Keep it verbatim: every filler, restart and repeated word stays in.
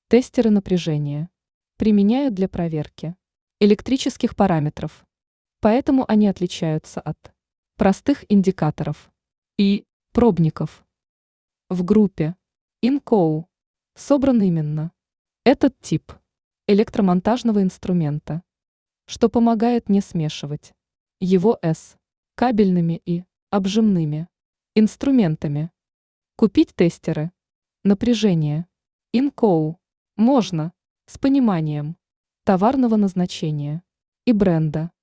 Тестеры напряжения применяют для проверки электрических параметров, поэтому они отличаются от простых индикаторов и пробников. В группе Inco собран именно этот тип электромонтажного инструмента, что помогает не смешивать его с кабельными и обжимными инструментами. Купить тестеры напряжения Inco можно с пониманием товарного назначения и бренда.